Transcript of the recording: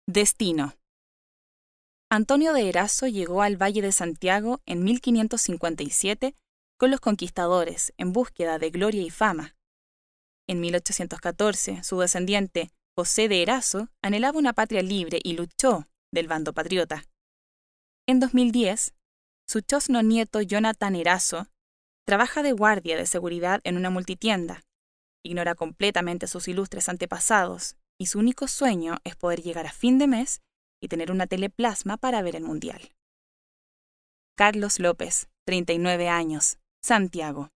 Destino. Antonio de Erazo llegó al Valle de Santiago en 1557 con los conquistadores en búsqueda de gloria y fama. En 1814, su descendiente, José de Erazo, anhelaba una patria libre y luchó del bando patriota. En 2010, su chosno nieto Jonathan Erazo trabaja de guardia de seguridad en una multitienda. Ignora completamente sus ilustres antepasados y su único sueño es poder llegar a fin de mes y tener una teleplasma para ver el mundial. Carlos López, 39 años, Santiago.